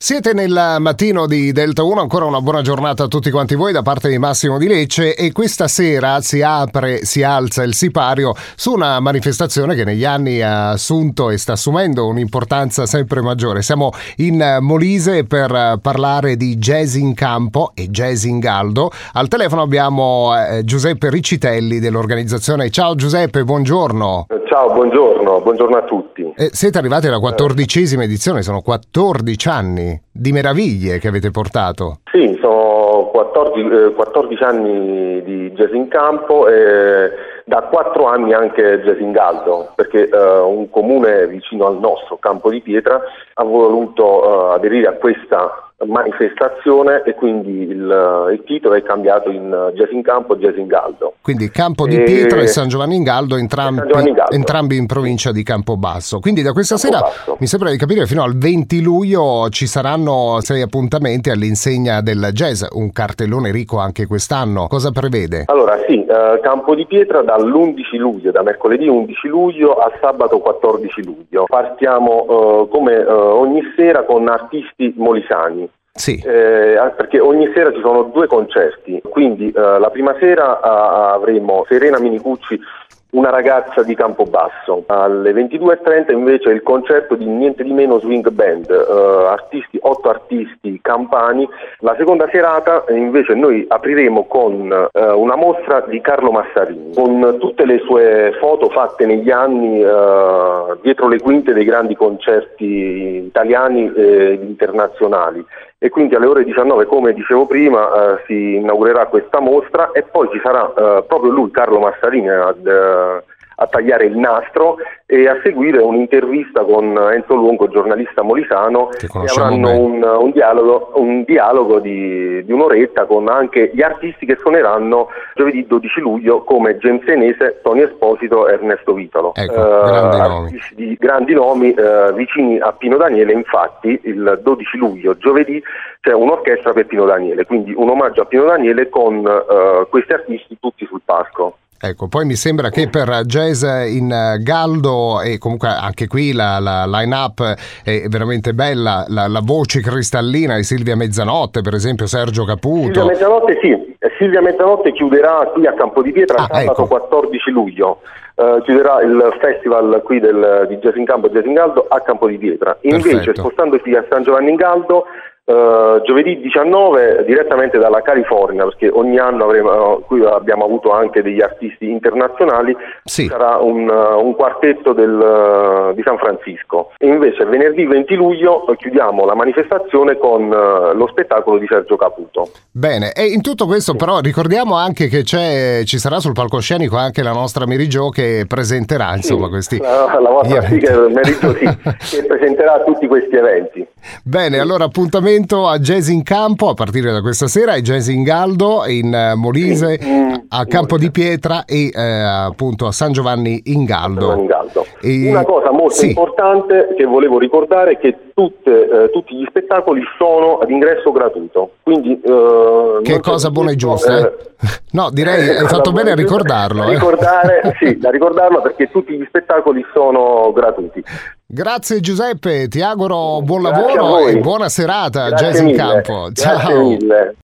Siete nel mattino di Delta 1, ancora una buona giornata a tutti quanti voi da parte di Massimo Di Lecce, e questa sera si alza il sipario su una manifestazione che negli anni ha assunto e sta assumendo un'importanza sempre maggiore. Siamo in Molise per parlare di Jazz in Campo e Jazz in Galdo. Al telefono abbiamo Giuseppe Riccitelli dell'organizzazione. Ciao Giuseppe, buongiorno. Ciao, buongiorno a tutti. Siete arrivati alla 14ª edizione, sono 14 anni di meraviglie che avete portato. Sì, sono 14 anni di Jazz in Campo e da 4 anni anche Jazz in Galdo, perché un comune vicino al nostro, Campo di Pietra, ha voluto aderire a questa manifestazione e quindi il titolo è cambiato in Jazz in Campo, Jazz in Galdo. Quindi Campo di Pietra e San Giovanni in Galdo, entrambi in provincia di Campobasso. Quindi da questa sera mi sembra di capire fino al 20 luglio ci saranno 6 appuntamenti all'insegna del jazz, un cartellone ricco anche quest'anno. Cosa prevede? Allora sì, Campo di Pietra dall'11 luglio, da mercoledì 11 luglio a sabato 14 luglio. Partiamo come ogni sera con artisti molisani. Sì. Perché ogni sera ci sono 2 concerti, quindi la prima sera avremo Serena Minicucci, una ragazza di Campobasso. Alle 22:30 invece il concerto di niente di meno Swing Band, 8 artisti campani. La seconda serata invece noi apriremo con una mostra di Carlo Massarini, con tutte le sue foto fatte negli anni dietro le quinte dei grandi concerti italiani e internazionali. E quindi alle ore 19, come dicevo prima, si inaugurerà questa mostra e poi ci sarà proprio lui, Carlo Massarini, a tagliare il nastro, e a seguire un'intervista con Enzo Luongo, giornalista molisano, e avranno un dialogo di un'oretta con anche gli artisti che suoneranno giovedì 12 luglio come James Senese, Tony Esposito e Ernesto Vitolo. Grandi nomi vicini a Pino Daniele. Infatti il 12 luglio, giovedì, c'è un'orchestra per Pino Daniele, quindi un omaggio a Pino Daniele con questi artisti tutti sul palco. Ecco, poi mi sembra che per Jazz in Galdo, e comunque anche qui la line-up è veramente bella, la voce cristallina di Silvia Mezzanotte, per esempio Sergio Caputo. Silvia Mezzanotte chiuderà qui a Campo di Pietra sabato 14 luglio. Chiuderà il festival qui di Jazz in Campo e Jazz in Galdo a Campo di Pietra. Invece, spostandosi a San Giovanni in Galdo, giovedì 19 direttamente dalla California, perché ogni anno qui abbiamo avuto anche degli artisti internazionali. Sì. Sarà un quartetto di San Francisco. E invece venerdì 20 luglio chiudiamo la manifestazione con lo spettacolo di Sergio Caputo. Bene, e in tutto questo però ricordiamo anche che ci sarà sul palcoscenico anche la nostra Mary Jo, che presenterà insomma questi la vostra Mary Jo, che presenterà tutti questi eventi. Bene, allora appuntamento a Jazz in Campo a partire da questa sera, e Jazz in Galdo in Molise, a Campo di Pietra e appunto a San Giovanni in Galdo. Una cosa molto importante che volevo ricordare è che tutti gli spettacoli sono ad ingresso gratuito. Quindi che cosa buona e giusta. No, direi hai fatto bene a ricordarlo. Da ricordarlo, perché tutti gli spettacoli sono gratuiti. Grazie Giuseppe, ti auguro buon lavoro e buona serata. Jazz in Campo. Ciao. Grazie mille.